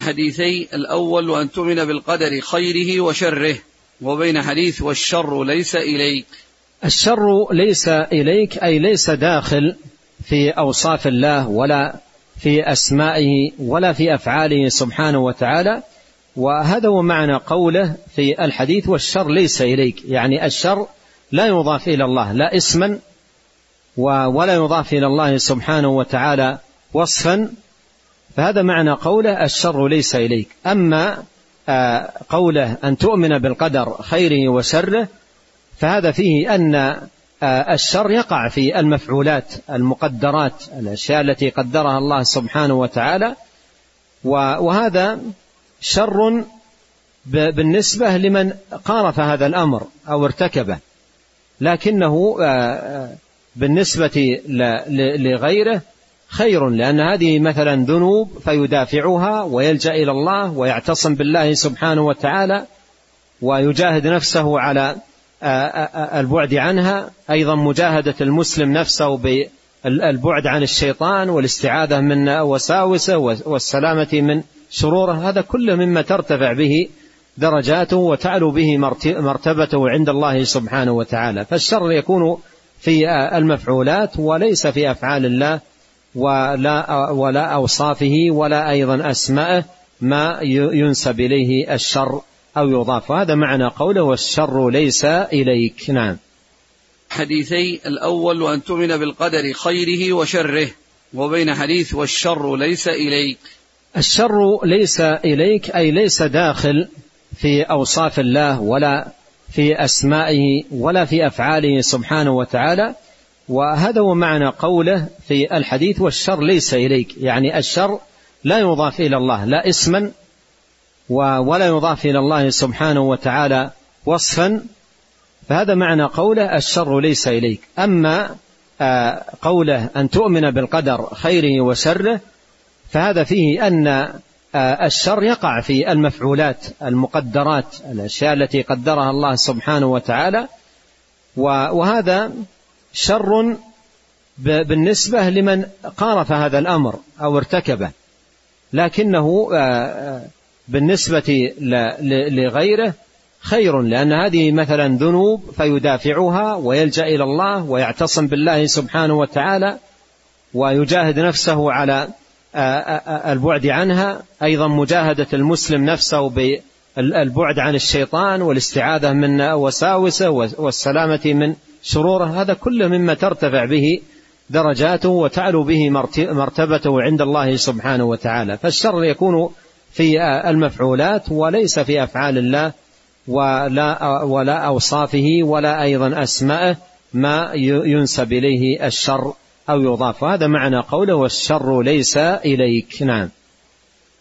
حديثي الأول وأن تؤمن بالقدر خيره وشره، وبين حديث والشر ليس إليك. الشر ليس إليك أي ليس داخل في أوصاف الله ولا في أسمائه ولا في أفعاله سبحانه وتعالى، وهذا هو معنى قوله في الحديث والشر ليس إليك، يعني الشر لا يضاف إلى الله لا اسما ولا يضاف إلى الله سبحانه وتعالى وصفا، فهذا معنى قوله الشر ليس إليك. أما قوله أن تؤمن بالقدر خيره وشره فهذا فيه أن الشر يقع في المفعولات المقدرات، الأشياء التي قدرها الله سبحانه وتعالى، وهذا شر بالنسبة لمن قارف هذا الأمر أو ارتكبه، لكنه بالنسبة لغيره خير، لأن هذه مثلا ذنوب فيدافعها ويلجأ إلى الله ويعتصم بالله سبحانه وتعالى ويجاهد نفسه على البعد عنها. أيضا مجاهدة المسلم نفسه بالبعد عن الشيطان والاستعاذة من وساوسه والسلامة من شروره، هذا كله مما ترتفع به درجاته وتعلو به مرتبته عند الله سبحانه وتعالى. فالشر يكون في المفعولات وليس في أفعال الله ولا أوصافه ولا أيضا أسمائه ما ينسب إليه الشر أو يضاف، هذا معنى قوله والشر ليس إليك. نعم. حديثي الأول وأن تؤمن بالقدر خيره وشره، وبين حديث والشر ليس إليك. الشر ليس إليك أي ليس داخل في أوصاف الله ولا في أسمائه ولا في أفعاله سبحانه وتعالى، وهذا هو معنى قوله في الحديث والشر ليس إليك، يعني الشر لا يضاف إلى الله لا اسما ولا يضاف إلى الله سبحانه وتعالى وصفا، فهذا معنى قوله الشر ليس إليك. أما قوله أن تؤمن بالقدر خيره وشره فهذا فيه أن الشر يقع في المفعولات المقدرات، الأشياء التي قدرها الله سبحانه وتعالى، وهذا شر بالنسبة لمن قارف هذا الأمر أو ارتكبه، لكنه بالنسبة لغيره خير، لأن هذه مثلا ذنوب فيدافعها ويلجأ إلى الله ويعتصم بالله سبحانه وتعالى ويجاهد نفسه على البعد عنها. أيضا مجاهدة المسلم نفسه بالبعد عن الشيطان والاستعاذة من وساوسه والسلامة من شروره، هذا كله مما ترتفع به درجاته وتعلو به مرتبته عند الله سبحانه وتعالى. فالشر يكون في المفعولات وليس في أفعال الله ولا أوصافه ولا أيضا أسمائه ما ينسب إليه الشر أو يضاف، هذا معنى قوله والشر ليس إليك. نعم.